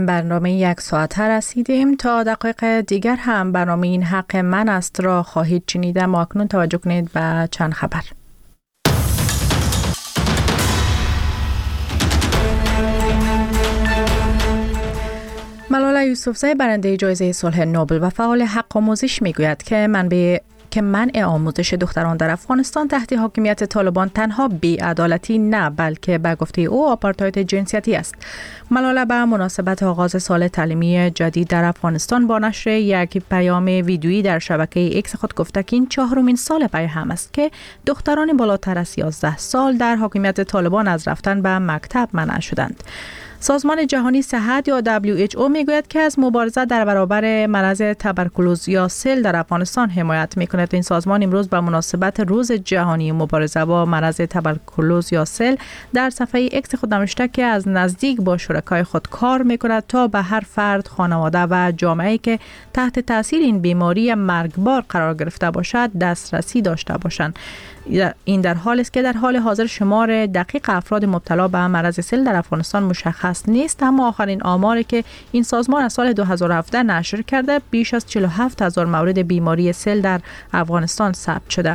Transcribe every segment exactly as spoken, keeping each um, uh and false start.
برنامه یک ساعته رسیدیم. تا دقایق دیگر هم برنامه این حق من است را خواهید شنید. ما اکنون توجه کنید به چند خبر. ملاله یوسفزی برنده جایزه صلح نوبل و فعال حق آموزش میگوید که منبع که منع آموزش دختران در افغانستان تحت حاکمیت طالبان تنها بی‌عدالتی نه بلکه به گفته او آپارتاید جنسیتی است. ملاله به مناسبت آغاز سال تعلیمی جدید در افغانستان با نشر یک پیام ویدیویی در شبکه ایکس خود گفته که این چهارمین سال پی هم است که دختران بالاتر از یازده سال در حاکمیت طالبان از رفتن به مکتب منع شدند. سازمان جهانی صحت یا دبلیو اچ او میگوید که از مبارزه در برابر مرض تبرکلوز یا سل در افغانستان حمایت میکند. این سازمان امروز به مناسبت روز جهانی مبارزه با مرض تبرکلوز یا سل در صفحه ایکس خود نوشته که از نزدیک با شرکای خود کار میکند تا به هر فرد، خانواده و جامعه‌ای که تحت تاثیر این بیماری مرگبار قرار گرفته باشد دسترسی داشته باشند. این در حالی است که در حال حاضر شمار دقیق افراد مبتلا به مرض سل در افغانستان مشخص نیست، اما آخرین آماری که این سازمان از سال دو هزار و هفده نشر کرده بیش از چهل و هفت هزار مورد بیماری سل در افغانستان ثبت شده.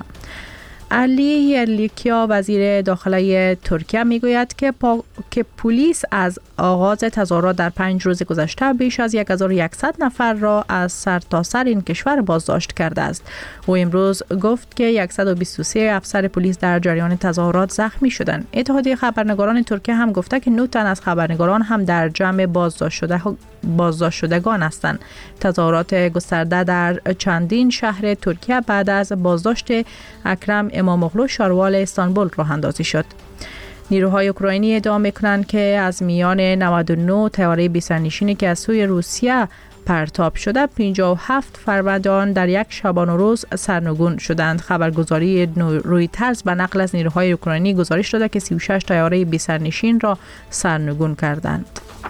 علی یرلیکیا وزیر داخلی ترکیه میگوید که پا... که پلیس از آغاز تظاهرات در پنج روز گذشته بیش از هزار و صد نفر را از سرتاسر این کشور بازداشت کرده است. او امروز گفت که صد و بیست و سه افسر پلیس در جریان تظاهرات زخمی شدند. اتحادیه خبرنگاران ترکیه هم گفته که نه تن از خبرنگاران هم در جمع بازداشت شده بازداشت شدگان هستند. تظاهرات گسترده در چندین شهر ترکیه بعد از بازداشت اکرم اماموغلو شاروال استانبول راه اندازی شد. نیروهای اوکراینی ادعا می‌کنند که از میان نود و نه طیاره بی‌سرنشینی که از سوی روسیه پرتاب شده پنجاه و هفت فروردین در یک شبانه روز سرنگون شدند. خبرگزاری رویترز به نقل از نیروهای اوکراینی گزارش داده که سی و شش طیاره بی‌سرنشین را سرنگون کردند.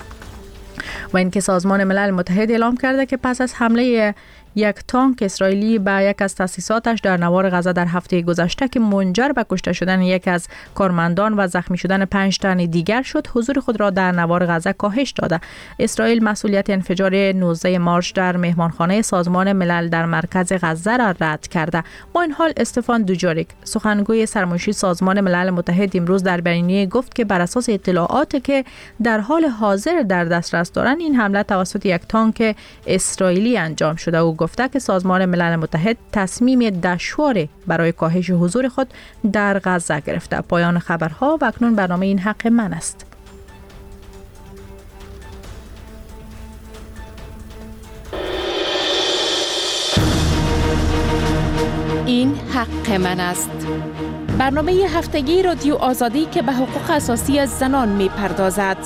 و اینکه سازمان ملل متحد اعلام کرده که پس از حمله یک تانک اسرائیلی به یک از تاسیساتش در نوار غزه در هفته گذشته که منجر به کشته شدن یک از کارمندان و زخمی شدن پنج تن دیگر شد، حضور خود را در نوار غزه کاهش داده. اسرائیل مسئولیت انفجار نوزده مارچ در مهمانخانه سازمان ملل در مرکز غزه را رد کرده. با این حال استفان دوجاریک سخنگوی سرمایشی سازمان ملل متحد امروز در بیانیه گفت که بر اساس اطلاعاتی که در حال حاضر در دسترس دارند این حمله توسط یک تانک اسرائیلی انجام شده. او گفته که سازمان ملل متحد تصمیم دشواری برای کاهش حضور خود در غزه گرفته. پایان خبرها و اکنون برنامه این حق من است. این حق من است. برنامه هفتگی رادیو آزادی که به حقوق اساسی زنان می پردازد.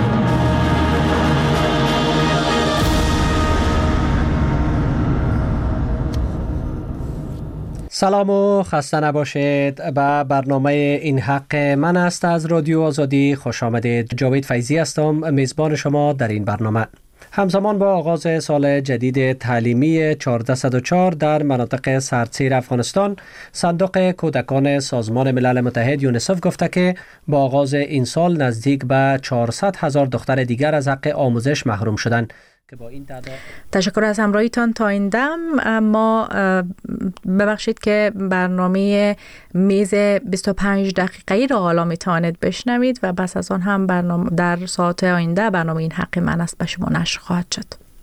سلام و خسته نباشید. به برنامه این حق من است از رادیو آزادی خوش آمدید. جاوید فیضی هستم، میزبان شما در این برنامه. همزمان با آغاز سال جدید تعلیمی چهارصد و چهار در مناطق سردسیر افغانستان، صندوق کودکان سازمان ملل متحد یونیسف گفته که با آغاز این سال نزدیک به چهارصد هزار دختر دیگر از حق آموزش محروم شدند. تشکر از همراهیتان تا این دم. ما ببخشید که برنامه میز بیست و پنج دقیقه‌ای را حالا میتوانید بشنوید و بس از آن هم برنامه در ساعت آینده برنامه این حق من است به شما نشر خواهد شد.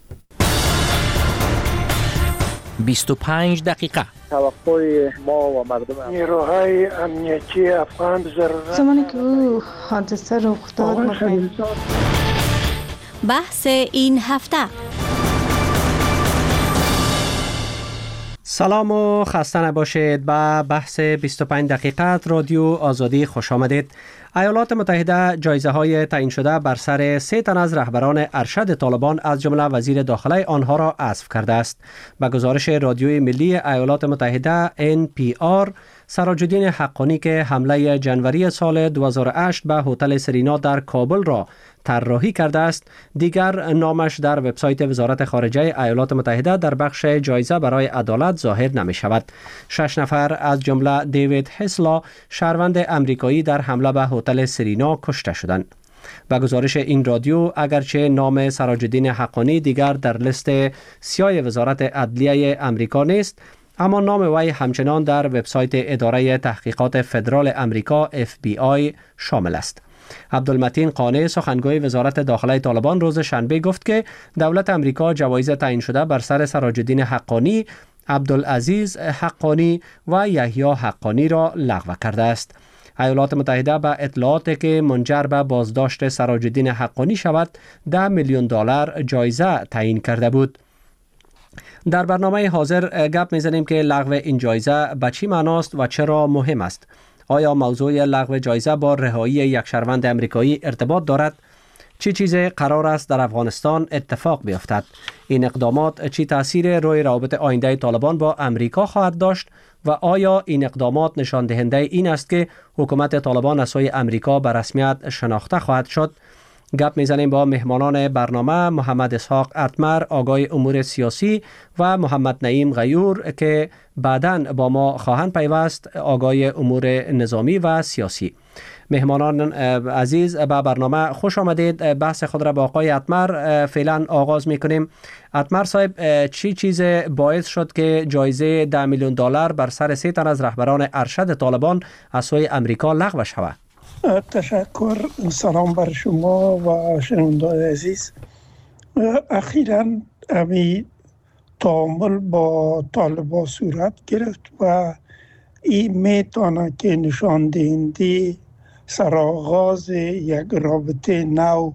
بیست و پنج دقیقه توقع ما و مردم نیروهای امنیتی افغان ضرورت زمانی که او حادثه رخ داد می‌خواهیم بحث این هفته. سلام و خسته نباشید. به بحث بیست و پنج دقیقه رادیو آزادی خوش آمدید. ایالات متحده جایزه های تعیین شده بر سر سه تن از رهبران ارشد طالبان از جمله وزیر داخله آنها را حذف کرده است. به گزارش رادیوی ملی ایالات متحده ان پی آر، سراج الدین حقانی که حمله جنوری سال دو هزار و هشت به هتل سرینا در کابل را طراحی کرده است، دیگر نامش در وبسایت وزارت خارجه ایالات متحده در بخش جایزه برای عدالت ظاهر نمی شود. شش نفر از جمله دیوید هسلا، شهروند امریکایی، در حمله به هتل سرینا کشته شدند. به گزارش این رادیو، اگرچه نام سراج‌الدین حقانی دیگر در لیست سیاه وزارت عدلیه امریکا نیست، اما نام وی همچنان در وبسایت اداره تحقیقات فدرال امریکا اف بی آی شامل است. عبدالمتین قانع، سخنگوی وزارت داخله طالبان، روز شنبه گفت که دولت امریکا جوایز تعیین شده بر سر سراج‌الدین حقانی، عبدالعزیز حقانی و یحیی حقانی را لغو کرده است. ایالات متحده به اطلاعاتی که منجر به بازداشت سراج‌الدین حقانی شود ده میلیون دلار جایزه تعیین کرده بود. در برنامه حاضر گپ می‌زنیم که لغو این جایزه به چی معناست و چرا مهم است. آیا موضوع لغو جایزه با رهایی یک شهروند امریکایی ارتباط دارد؟ چه چیزی قرار است در افغانستان اتفاق بیفتد؟ این اقدامات چه تأثیر روی روابط آینده طالبان با امریکا خواهد داشت و آیا این اقدامات نشان دهنده این است که حکومت طالبان از سوی امریکا به رسمیت شناخته خواهد شد؟ گپ میزنیم با مهمانان برنامه محمد اسحاق اتمر، آگای امور سیاسی، و محمد نعیم غیور که بعداً با ما خواهند پیوست، آگای امور نظامی و سیاسی. مهمانان عزیز به برنامه خوش آمدید. بحث خود را با آقای اتمر فعلا آغاز میکنیم. اتمر صاحب، چی چیز باعث شد که جایزه ده میلیون دلار بر سر سه تن از رهبران ارشد طالبان از سوی امریکا لغو شود؟ تشکر. سلام بر شما و شنوندگان عزیز. اخیراً امی تعامل با طالبان صورت گرفت و این میتونه که نشان دهنده سرآغاز یک رابطه نو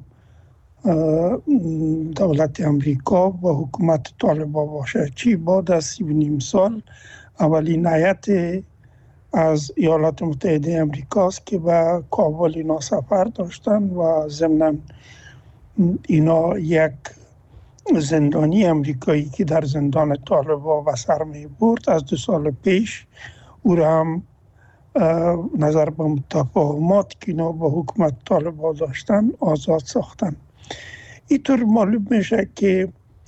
دولت امریکا با حکومت طالبان باشه. چی بعد از سی و نیم سال اولین هیئت از ایالات متحده امریکاست که به کابل اینا سفر داشتن و ضمناً اینا یک زندانی امریکایی که در زندان طالبان و سر می برد از دو سال پیش او را هم نظر به تفاهمات که اینا با حکومت طالبان داشتن آزاد ساختن. اینطور معلوم میشه که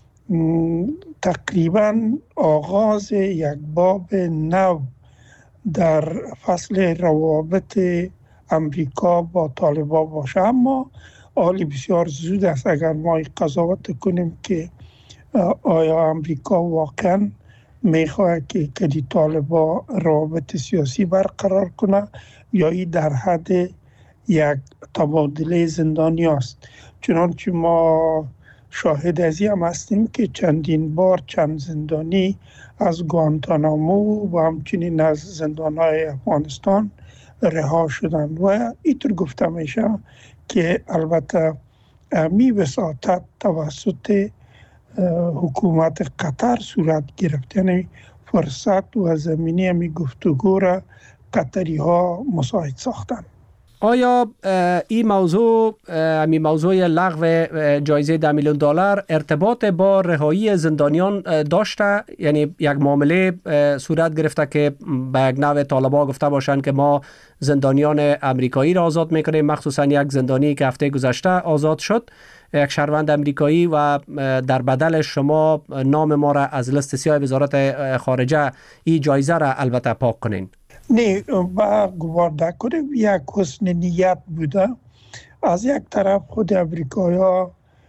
تقریبا آغاز یک باب نو در فصل روابط امریکا با طالبان باشه. اما حالی بسیار زود است اگر ما قضاوت کنیم که آیا امریکا واقعا میخواد که کدی طالبان روابط سیاسی برقرار کنه یا ای در حد یک تبادله زندانی است. چنانچه ما شاهد از این هم هستیم که چندین بار چند زندانی از گوانتانامو و همچنین از زندانهای افغانستان رها شدن و اینطور گفته میشه که البته می وساطت توسط حکومت قطر صورت گرفت، یعنی فرصت و زمینه می گفتگو را قطری ها مساعد ساختن. آیا این موضوع می موضوع لغو جایزه ده میلیون دلار ارتباط با رهایی زندانیان داشته؟ یعنی یک معامله صورت گرفته که به یک نوع طالبان گفته باشند که ما زندانیان امریکایی را آزاد میکنیم، مخصوصا یک زندانی که هفته گذشته آزاد شد، یک شهروند امریکایی، و در بدل شما نام ما را از لیست سیاه وزارت خارجه این جایزه را البته پاک کنین؟ نه، با گوارده کنیم یک حسن نیت بوده. از یک طرف خود امریکایی ها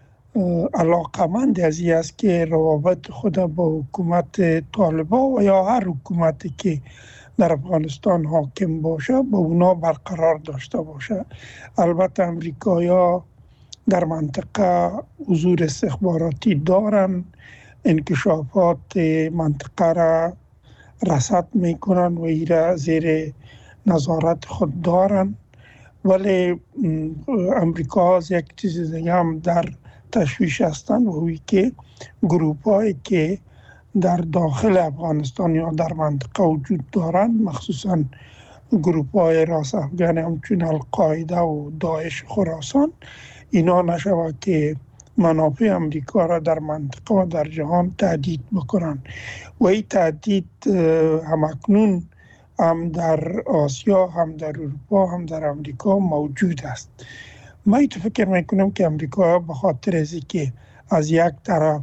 علاقمند از این است که روابط خود با حکومت طالبان و یا هر حکومتی که در افغانستان حاکم باشه با اونا برقرار داشته باشه. البته امریکایی ها در منطقه حضور استخباراتی دارن، انکشافات منطقه را رصد میکنن و ایره زیر نظارت خود دارن، ولی امریکا از یک چیز دیگه هم در تشویش هستن و هوی که گروپ هایی که در داخل افغانستان یا در منطقه وجود دارن، مخصوصا گروپ های راست افغان همچون القاعده و داعش خراسان، اینا نشود که منافع امریکا را در منطقه و در جهان تهدید بکنن و این تهدید همکنون هم در آسیا، هم در اروپا، هم در امریکا موجود است. من ایتو فکر میکنم که امریکا به خاطر از که از یک طرف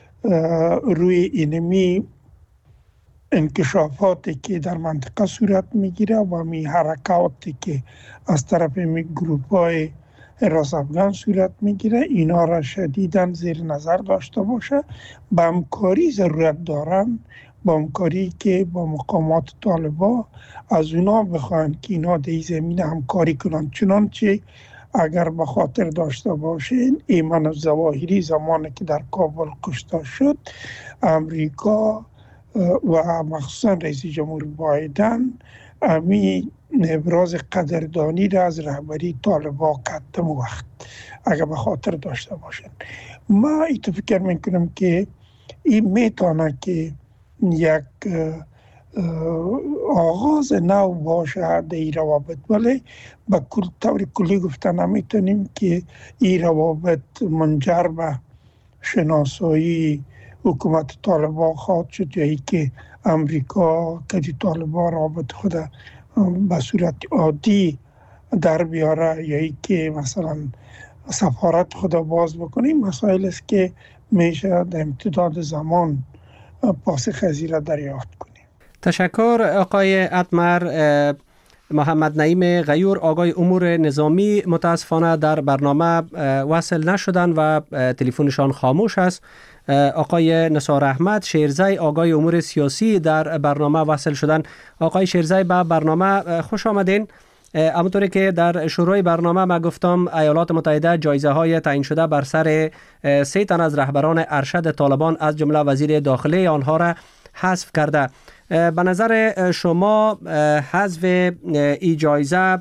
روی اینمی انکشافاتی که در منطقه صورت میگیره و می حرکاتی که از طرف می گروپ های راست افغان صورت میگیره. اینا را شدیداً زیر نظر داشته باشه. با همکاری ضرورت دارن، با همکاری که با مقامات طالبان از اونا بخواهند که اینا در زمین همکاری کنند. چنانچه اگر به خاطر داشته باشین ایمن الظواهری زمانی که در کابل کشته شد، امریکا و مخصوصا رئیس جمهور بایدن امی ابراز قدردانی را از رهبری طالبان کردم وقت اگر به خاطر داشته باشین. ما ایتو فکر میکنم که این میتونه که یک آغاز نو باشه در این روابط، ولی به طور کلی گفته نمیتونیم که این روابط منجر به شناسایی حکومت طالبان خواهد شد یا ای که امریکا که طالبان رابط خود به صورت عادی در بیاره یا ای که مثلا سفارت خود باز بکنه. این مسائل است که میشه در امتداد زمان پاسخ از این را دریافت کنیم. تشکر آقای اتمر. محمد نعیم غیور آقای امور نظامی متاسفانه در برنامه وصل نشدن و تلفنشان خاموش است. آقای نثار احمد شیرزی آقای امور سیاسی در برنامه وصل شدن. آقای شیرزی به برنامه خوش آمدین. همونطوری که در شروع برنامه ما گفتم ایالات متحده جایزه های تعیین شده بر سر سه تن از رهبران ارشد طالبان از جمله وزیر داخلی آنها را حذف کرده. به نظر شما حذف این جایزه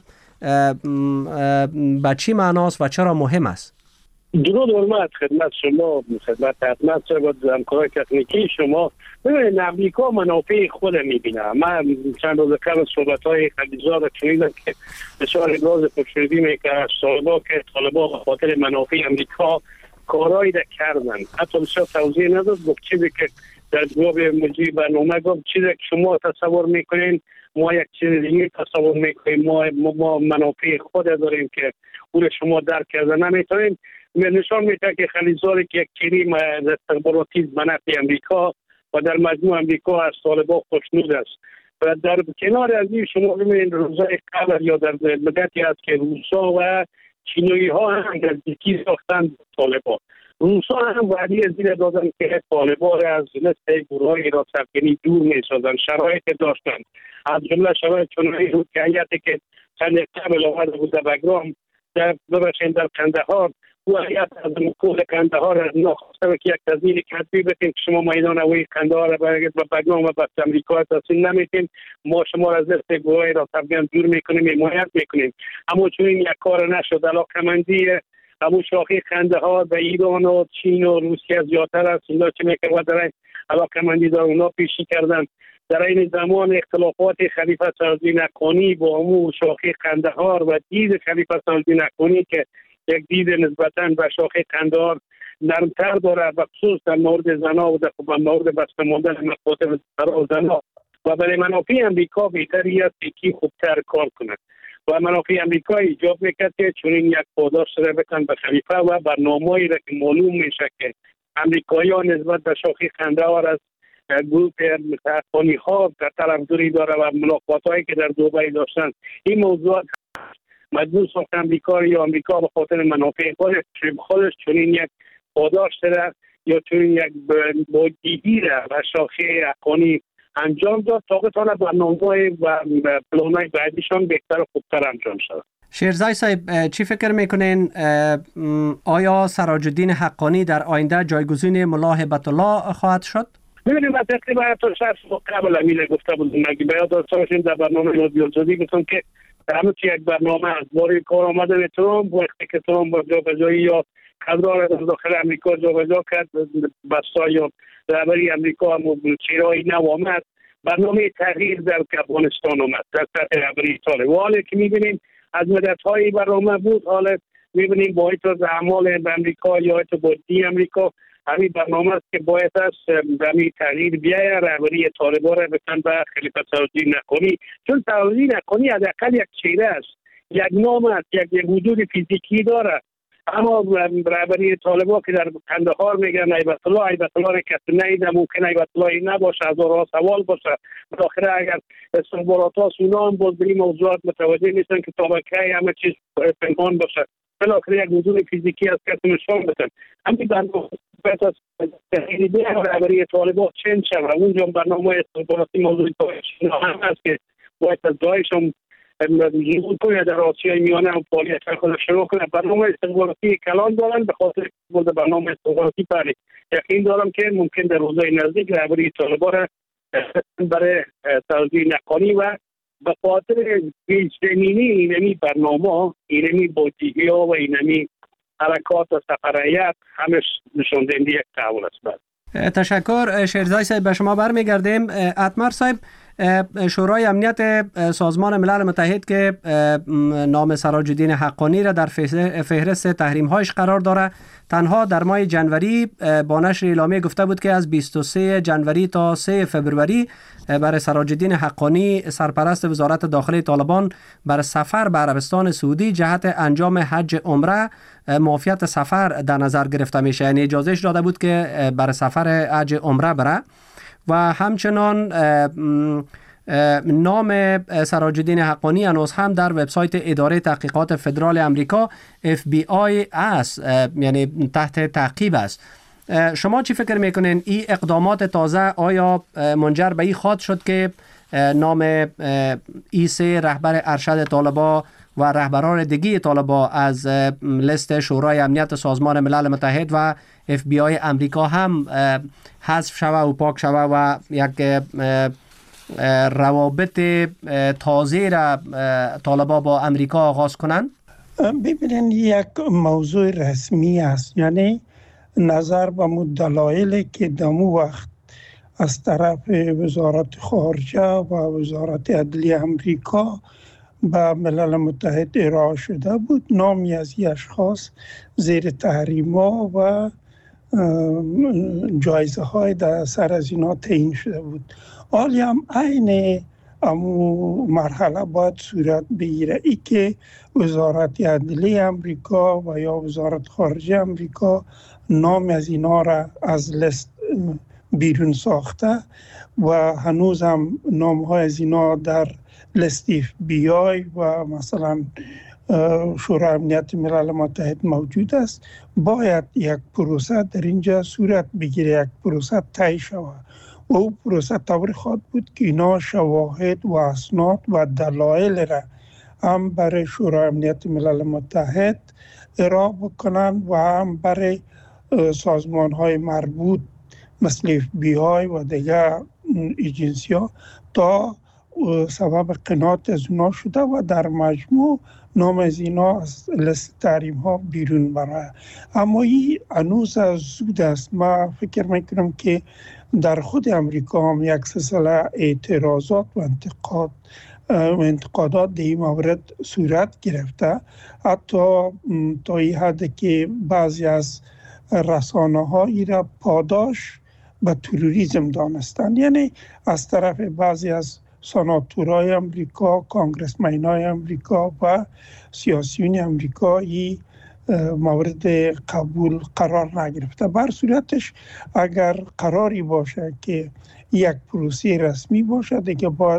به چی معناست و چرا مهم است؟ درود حرمت خدمت شما، خدمت حتمت و همکارای تکنیکی شما. ببینید امریکا منافع خود میبینه. من چند روز قبل صحبت‌های خلیزاد را شنیدم که بسیار ابراز خوشنودی میکنه از طالبان که طالبان به خاطر منافع امریکا کارایی را کردن. حتی بسیار توضیح نداد، گفت چیزی که در جواب مجری برنامه گفت چیزی که شما تصور میکنین ما یک چیز دیگه تصور میکنیم. ما, ما منافع خود داریم که اون شما درک کرده نمیتونیم. نشان میده که خلیزاری که یک کریم از استخباراتی منافع امریکا و در مجموع امریکا از طالبان خوشنود است. و در کنار از این شما ببینید روزهای قبل یا در مدتی است که روسا و چینی ها هم نزدیکی ساختن طالبان. روسا هم وعده زیر دادن که طالبان را از نسل گروه های ایران سفگنی دور می سازن. شرایط داشتن از جمله شرایط چنانی بود که حیاتی که چند قبل آمده بود در بگرام در ببخشید در کندهار و حیات از مکول کندهار ناخواسته که یک تزمین کتبی بکنیم که شما میدان اوی کندهار را به بگرام و به امریکا تحصیل نمیتیم، ما شما را از دست گروه ایران سفگن دور میکنیم، حمایت میکنیم. اما چون این یک کار نشد، علاقمندی همون شاخه کندهار به ایران و چین و روسیه زیادتر است. اینا چه میکنه و در علاقمندی دار اونا پیشی کردن. در این زمان اختلافات خلیفه سازی نکنی با همون شاخه کندهار و دید خلیفه سازی نکنی که یک دید نسبتاً به شاخه کندهار نرمتر داره، بخصوص در مورد زنا و در مورد بسته ماندن مخاطب زنا و برای منافع امریکا بهتری است که خوبتر کار کند و منافع امریکا ایجاب میکرد که چون این یک پاداش را بکن به خلیفه و برنامه‌ای را که معلوم میشه که امریکایی‌ها نسبت به شاخه کندهار از گروه افغانی ها در طرفداری داره و ملاقات‌هایی که در دبی داشتن. این موضوعات مجبور ساخت امریکا یا امریکا به خاطر منافع خودش خودش چون این یک پاداش داره یا چون یک بودیدی را و شاخه افغانی انجام داد تا بتونه برنامه‌های و پلان‌های بعدیشان بهتر و خوبتر انجام شود. شیرزی صاحب چی فکر میکنین؟ آیا سراج الدین حقانی در آینده جایگزین ملا هیبت الله خواهد شد؟ ببینید من تقریبا تا شخص قبل امیل گفته بودم مگه باید داشتیم در برنامه رادیو آزادی گفتم که همه چی یک برنامه از باری کار آمده به ترامپ وقتی که ترامپ با جابجایی یا قدرار از داخل امریکا جابجا کرد بسا یا رهبری امریکا هم چیرایی نو آمد برنامه تغییر در افغانستان آمد در سطح رهبری طالب و حالا که میبینیم از مدت‌های برنامه بود حالا میبینیم با ایتاز اعمال امریکا یا ایتاز بودی امریکا همین برنامه است که باید است همین تغییر بیایه رهبری طالبان را بتن به خلیفه سازی نکنی چون سازی نکنی حداقل یک چهره است یک نام است یک وجود فیزیکی داره اما رهبری طالبان که در کندهار میگن هیبت الله هیبت الله را کسی ندیده ممکن هیبت الله نباشه هزارها سوال باشه بالاخره اگر استخبارات ها اونا هم باز به این موضوعات متوجه نیستن که تا کی همه چیز پنهان باشه بالاخره یک موضوع فیزیکی است که نشان بدن. همین برنامه باید از تحریری رهبری طالبان چنج شود. اونجا برنامه استخباراتی موضوع داعش هم هست که باید از داعش هم ظهور کنه در آسیای میانه هم فعالیت خود شروع کنه. برنامه استخباراتی کلان دارن، به خاطر بود برنامه استخباراتی پری یقین دارم که ممکن در روزهای نزدیک رهبری طالبان برای توزیع نقانی و به خاطر پیش‌بینی اینمی برنامه، اینمی بودجه ها و اینمی حرکات و سفریت همش نشان دهنده یک تحول است. تشکر شیرزای صاحب. به شما برمیگردیم. اتمر صاحب، شورای امنیت سازمان ملل متحد که نام سراج الدین حقانی را در فهرست تحریم هایش قرار داره، تنها در ماه جنوری با نشر اعلامیه گفته بود که از بیست و سوم جنوری تا سوم فوریه برای سراج الدین حقانی سرپرست وزارت داخلی طالبان بر سفر به عربستان سعودی جهت انجام حج عمره معافیت سفر در نظر گرفته میشه. یعنی اجازهش داده بود که بر سفر حج عمره بره و همچنان نام سراج الدین حقانی هنوز هم در وبسایت اداره تحقیقات فدرال امریکا اف بی آی است، یعنی تحت تعقیب است. شما چی فکر میکنین این اقدامات تازه آیا منجر به این خواهد شد که نام ای سه رهبر ارشد طالبان و رهبران دیگه طالبان از لیست شورای امنیت سازمان ملل متحد و اف بی آی امریکا هم حذف شوه و پاک شوه و یک روابط تازه را طالبان با امریکا آغاز کنند؟ ببینید یک موضوع رسمی است، یعنی نظر به دلایلی که دمو وقت از طرف وزارت خارجه و وزارت عدلیه امریکا به ملل متحد ارائه شده بود، نامی از این اشخاص زیر تحریم ها و جایزه های در سر از اینا تعیین شده بود. حالی هم عین امو مرحله باید صورت بگیره ای که وزارت عدلیه امریکا و یا وزارت خارجه امریکا نام از اینا را از لیست بیرون ساخته و هنوز هم نام های از اینا در لیست اف بی آی و مثلا شورای امنیت ملل متحد موجود است. باید یک پروسه در اینجا صورت بگیره، یک پروسه طی شود و او پروسه طوری خواهد بود که اینا شواهد و اسناد و دلایل را هم برای شورای امنیت ملل متحد ارائه بکنند و هم برای سازمان های مربوط مثل اف بی آی و دیگر ایجنسی ها تا سبب قناعت از اونا شده و در مجموع نام از اینا از لیست تحریم ها بیرون برای. اما این هنوز زود است. ما فکر میکنم که در خود امریکا هم یک سلسله اعتراضات و انتقاد و انتقادات در این مورد صورت گرفته، حتی تا این حد که بعضی از رسانه ها ای را پاداش به تروریسم دانستند. یعنی از طرف بعضی از سناتورای امریکا، کانگرسمنای امریکا و سیاسیون امریکایی مورد قبول قرار نگرفته. بر صورتش اگر قراری باشه که یک پروسه رسمی باشه دیگه باید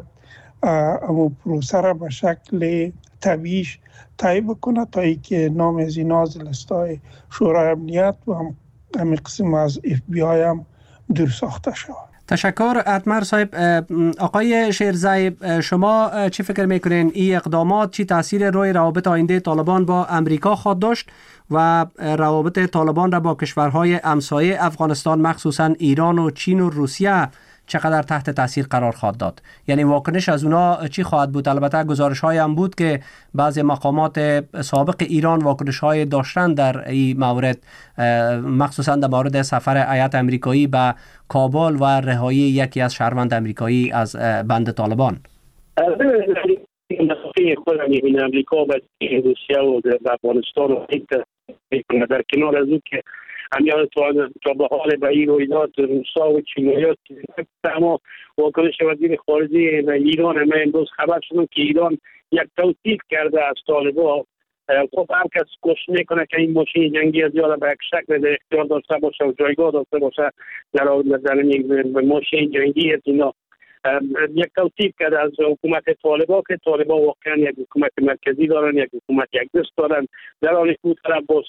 امو پروسه را به شکل طبیعیش طی بکنه تا ای که نام از اینا از لیستای شورای امنیت و هم همین قسم از اف بی آی هم دور ساخته شود. تشکر اتمر صاحب. آقای شیرزای، شما چی فکر میکنین این اقدامات چی تاثیر روی روابط آینده طالبان با امریکا خواهد داشت و روابط طالبان را با کشورهای همسایه افغانستان مخصوصا ایران و چین و روسیه چقدر تحت تاثیر قرار خواهد داد؟ یعنی واکنش از اونا چی خواهد بود؟ البته گزارش های هم بود که بعضی مقامات سابق ایران واکنش های داشتن در این مورد، مخصوصا در مورد سفر هیئت امریکایی به کابل و رهایی یکی از شهروند امریکایی از بند طالبان. خود امریکا و روسیه و افغانستان و در کنار از او که همیان تا به حال به این رویداد روسا و چینایات اما واکنش وزیر خارجه ایران همه امروز خبر شدم که ایران یک توصیف کرده از طالبان. خب هر کس کوشش میکنه که این ماشین جنگی از یاد به یک شکل در اختیار داشته باشه و جایگاه داشته باشه در در این ماشین جنگی از اینا. یک توصیف کرد از حکومت طالبان که طالبان واقعا یک حکومت مرکزی دارن، یک حکومت یک دست دارن، در حالی که طرف باز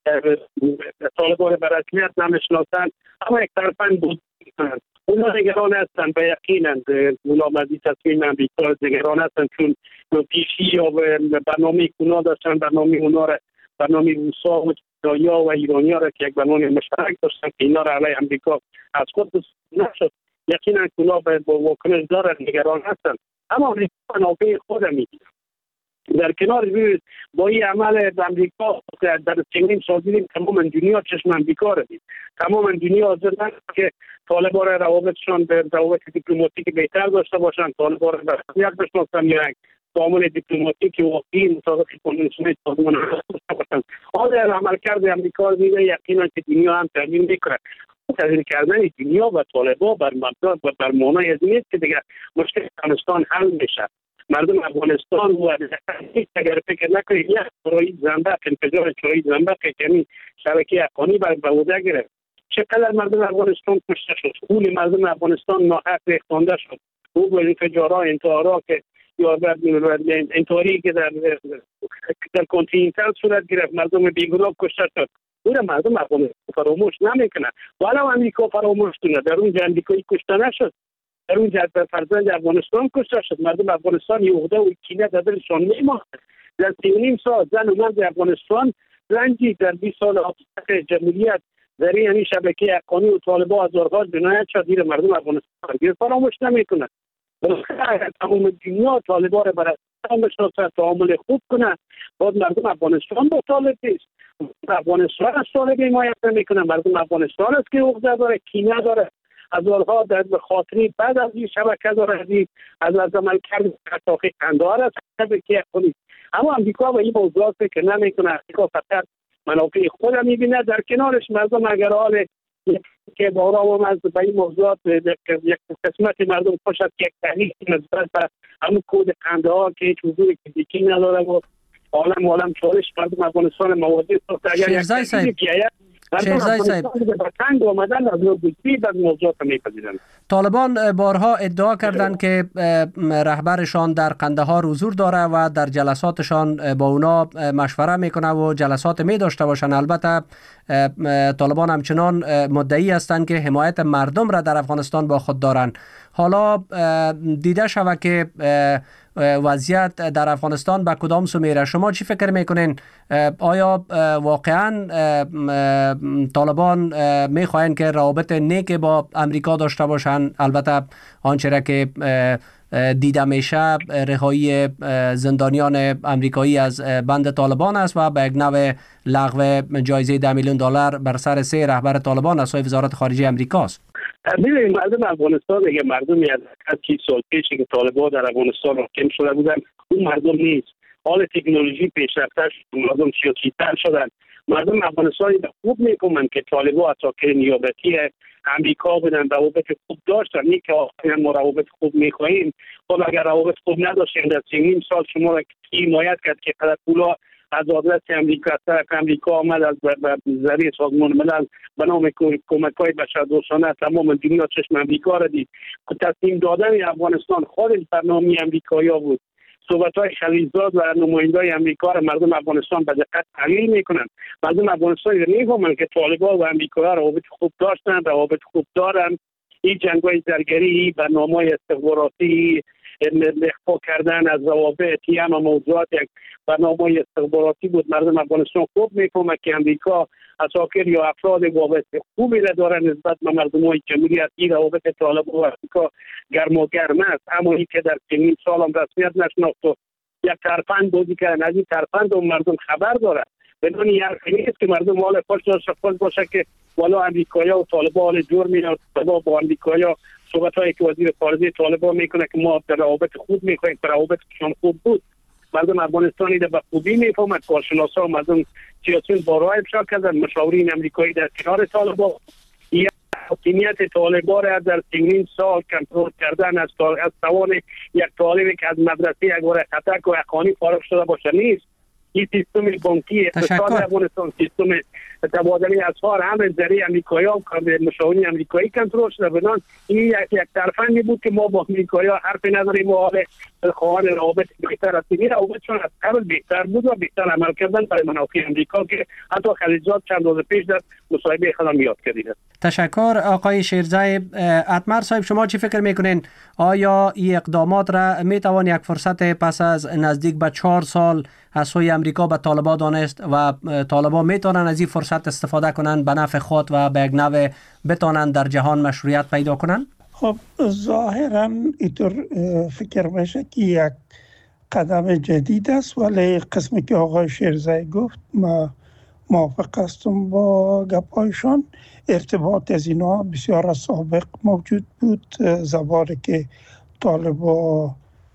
طالبان به رسمیت نمیشناسند، اما یک طرفاً بود اونا نگران هستند به یقینند غلام عزیز تصمیم امریکا نگران هستند چون پیشی یا برنامه اونا داشتن، برنامه اونا را برنامه روسا و چینیا و ایرانی ها را که یک برنامه مشترک داشتن که اینا را علیه امریکا از خود نشد، یقینا اونا به واکنش دارن، نگران هستند. اما امریکا منافع خود میگیره. در کنار با این عمل امریکا در چندین سال دیدیم تمام دنیا چشم امریکا را دید، تمام دنیا حاضر نشد که طالبان روابطشان به روابط دیپلماتیک بهتر داشته باشند، طالبان را به یک بشناسند یا یک تعامل دیپلماتیک واقعی مطابق کنوانسیون سازمان ملل داشته باشند. حالا عملکرد امریکا را دیده یقینا که دنیا هم تغییر میکنه. تغییر کردن دنیا و طالبان بر مبدا و بر معنای از نیست که دیگه مشکل افغانستان حل میشه. مردم افغانستان و اگر فکر نکنید یک چرایی زنبق انفجار چرایی زنبق که شبکه افغانی بر بوده گرفت، چقدر مردم افغانستان کشته شد، خون مردم افغانستان ناحق ریختانده شد، او به انفجارها انتحارها که یا انتحاری که در در کنتیننتال صورت گرفت، مردم بیگناه کشته شد، او را مردم افغانستان فراموش نمیکنه. والا امریکا فراموش کنه در اونجا امریکایی کشته نشد، در اونجا فرزند افغانستان کشته شد، مردم افغانستان یه عقده و کینه در دلشان میماند. در سی و نیم سال زن و مرد افغانستان رنجی در بیست سال آزادی جمهوریت در این شبکه افغانی و طالبان هزارها جنایت شد، دیر مردم افغانستان فراموش نمیکنه. تمام دنیا طالبان را برای بشناسه، تعامل خوب کنه، باید مردم افغانستان با طالب نیست، افغانستان از طالب حمایت نمیکنه، مردم افغانستان است که عقده داره، کینه داره، هزارها در خاطری بعد از این شبکه داره، از از عمل کرد تاقی قندهار است شبکه افغانی. اما امریکا به این موضوعات فکر نمیکنه، امریکا فقط منافع خود میبینه، در کنارش مردم اگر حال که بارا و از به این موضوعات یک قسمت مردم خوش است که یک تحلیل نسبت به همون کود قندهار که هیچ حضور فیزیکی نداره و عالم عالم چالش مردم افغانستان مواجه است. اگر یک تحلیل بیاید شیرزای صاحب طالبان بارها ادعا کردند که رهبرشان در قندهار حضور داره و در جلساتشان با اونا مشوره میکنه و جلسات می داشته باشند. البته طالبان همچنان مدعی هستند که حمایت مردم را در افغانستان با خود دارند. حالا دیده شود که وضعیت در افغانستان به کدام سو میره؟ شما چی فکر میکنین؟ آیا واقعا طالبان میخواین که روابط نیک با امریکا داشته باشن؟ البته آنچه را که دیده میشه رهایی زندانیان امریکایی از بند طالبان است و به یک نوع لغو جایزه ده میلیون دلار بر سر سه رهبر طالبان از سوی وزارت خارجه امریکاست. ببینید مردم افغانستان دیگه مردمی از چند سال پیش که طالبان در افغانستان حاکم شده بودن اون مردم نیست. حال تکنولوژی پیشرفته شد، مردم سیاسی‌تر شدن. مردم افغانستان خوب می‌فهمند که طالبان اساکر نیابتی امریکا بودن، روابط خوب داشتن. این که آخرین ما روابط خوب می‌خواهیم، خب اگر روابط خوب نداشتیم در چندین سال شما را حمایت کرد که قدر پولا از آدرس امریکا طرف امریکا آمد از ذریعه سازمان ملل به نام کمک‌های بشردوستانه تمام دنیا چشم امریکا را دید. تصمیم دادن افغانستان خارج برنامه امریکایی‌ها بود. صحبت‌های خلیلزاد و نماینده‌های امریکا را مردم افغانستان به دقت تحلیل می‌کنند. مردم افغانستان می‌فهمند که طالبان و امریکا روابط خوب داشتند، روابط خوب دارند. این جنگ‌های زرگری، برنامه‌های استخباراتی، اخفا کردن از روابط، اما موضوعات یک برنامه استخباراتی بود. مردم افغانستان خوب می‌فهمند که امریکا اساکر یا افراد وابسته خوبی را دارند نسبت به مردم‌های جمهوریتی. روابط طالبان و امریکا گرم و گرم است، اما این که در چندین سال هم رسمیت نشناخت و یک ترفند بودی که از این ترفند و مردم خبر دارند. بدون این حرفی نیست که مردم حال خوش داشته باشه که والا امریکایی‌ها و طالبان حال جور می‌آورند. طالبان با امریکایی‌ها صحبت‌هایی که وزیر خارجه طالبان میکنه که ما در روابط خوب می‌خواهیم، در روابطشان خوب بود. مردم افغانستانی در به خوبی می‌فهمند. کارشناسا و مردم سیاسیون بارها افشا کردند. مشاورین امریکایی در کنار طالبان یا حاکمیت طالبان را در چندین سال کنترل کردن از از توان یک طالبی که از مدرسه یک بار خطک و اخوانی فارغ شده باشه نیست. این سیستم بانکی اقتصاد افغانستان، سیستم تبادله اسعار هم ذریعه امریکایی‌ها و مشاورین امریکایی کنترل شده بودن. این یک یک طرفندی بود که ما با امریکایی‌ها حرفی نداریم و حال خواهان روابط بهتر است. این روابطشون از قبل بهتر بود و بهتر عمل کردن برای منافع امریکا که حتی خلیجزاد چند روز پیش در مصاحبه خودم یاد کردید. تشکر آقای شیرزای. اتمر صاحب، شما چی فکر میکنین؟ آیا این اقدامات را میتوان یک فرصت پس از نزدیک به چهار سال از سوی امریکا به طالبان دانست و طالبان میتونن از این فرصت استفاده کنن به نفع خود و به یک نوع بتونن در جهان مشروعیت پیدا کنن؟ خب ظاهرا اینطور فکر میشه که یک قدم جدید است، ولی قسمی که آقای شیرزای گفت ما موافق هستم با گپایشان. ارتباط از اینا بسیار از سابق موجود بود. زمانی که طالبان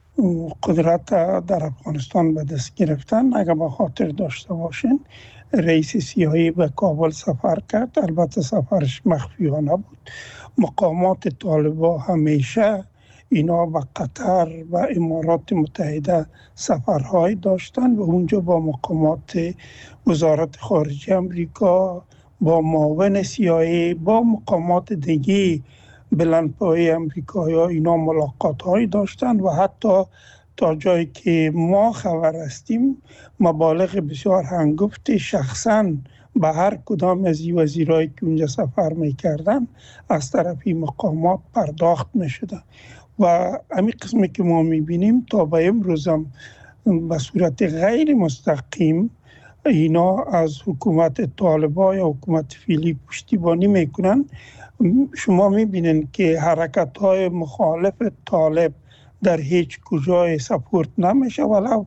قدرت در افغانستان به دست گرفتن، اگر با خاطر داشته باشین رئیس سیاسی به کابل سفر کرد. البته سفرش مخفیانه بود. مقامات طالبان همیشه اینا به قطر و امارات متحده سفرهای داشتن و اونجا با مقامات وزارت خارجه امریکا، با معاون سیاسی، با مقامات دیگه بلندپایه امریکایی ها اینا ملاقات های داشتن و حتی تا جایی که ما خبر هستیم مبالغ بسیار هنگفت شخصاً به هر کدام از این وزیرایی که اونجا سفر میکردن از طرفی مقامات پرداخت میشده و همین قسمی که ما میبینیم تا به امروز هم به صورت غیر مستقیم اینا از حکومت طالبان یا حکومت فعلی پشتیبانی میکنن. شما میبینین که حرکت های مخالف طالب در هیچ کجای سپورت نمیشه، ولو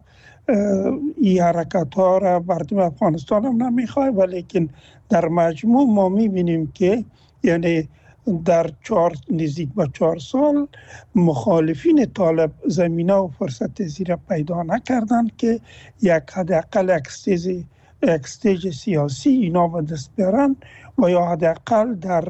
این حرکت ها را مردم افغانستان هم نمیخواه، ولیکن در مجموع ما میبینیم که یعنی در چهار نزدیک به چهار سال مخالفین طالب زمینه و فرصت زیر پیدا نکردن که یک حداقل اکستیج اکستیج سیاسی اینا به دست بیارن و یا حداقل در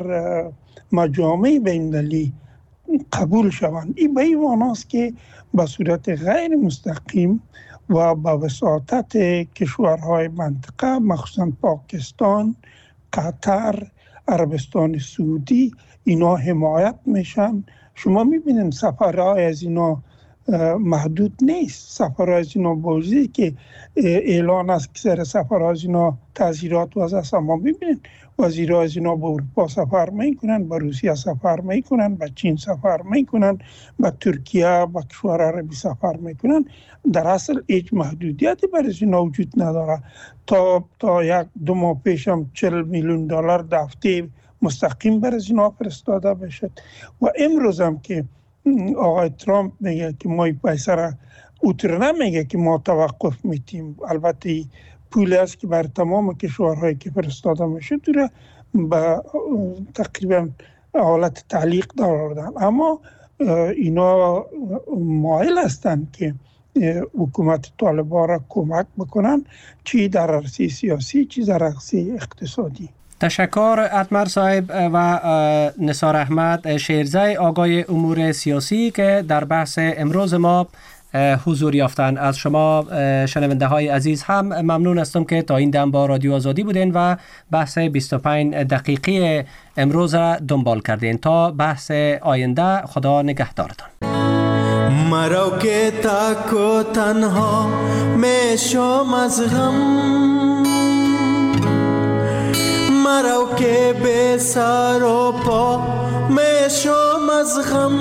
مجامع بین‌المللی قبول شوند. این به این معناست که به صورت غیر مستقیم و با وساطت کشورهای منطقه مخصوصا پاکستان، قطر، عربستان سعودی اینا حمایت میشن. شما میبینید سفرهای از اینا محدود نیست. سفرهای از اینا بوزی که اعلان است که سر سفرهای از اینا تأثیرات وضع است. ما ببینید وزیرها از اینا به اروپا سفر میکنن، به روسیه سفر میکنن، به چین سفر میکنن، به ترکیه، به کشور عربی سفر میکنن. در اصل هیچ محدودیتی برای اینا وجود نداره. تا تا یک دو ماه پیش هم چهل میلیون دلار دفته مستقیم برای اینا فرستاده بشد و امروز هم که آقای ترامپ میگه که ما این پیسه را اوتر نمیگه که ما توقف میتیم. البته پولی است که بر تمام کشورهایی که فرستاده میشه دوره به تقریبا حالت تعلیق داردن، اما اینا مایل هستند که حکومت طالبان را کمک بکنن، چی در عرصه سیاسی چی در عرصه اقتصادی. تشکر اتمر صاحب و نثار احمد شیرزای آقای امور سیاسی که در بحث امروز ما حضور یافتن. از شما شنونده های عزیز هم ممنون هستم که تا این دم با رادیو آزادی بودین و بحث بیست و پنج دقیقی امروز را دنبال کردین. تا بحث آینده خدا نگهدارتان. مرا که تک و تنها میشم از غم، مرا که به سر و پا میشم از غم،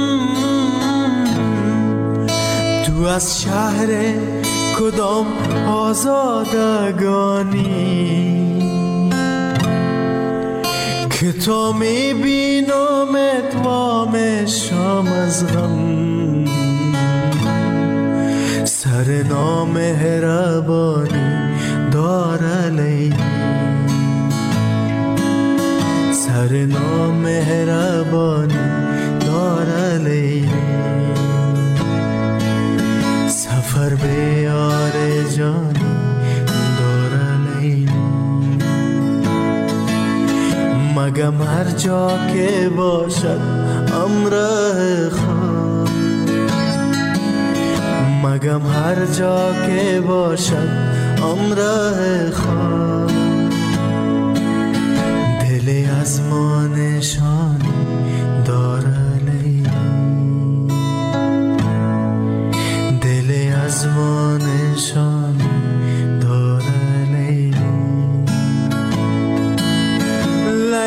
تو از شهر کدام آزادگانی که تو میبینم اتوا میشم از غم، سر نامهربانی داره لیلی، سر نامهربانی داره لیلی، سفر به یار جانی داره لیلی، مگم هر جا که باشد امره خواه، مگم هر جا که باشد همراه خواب، دل از ما نشان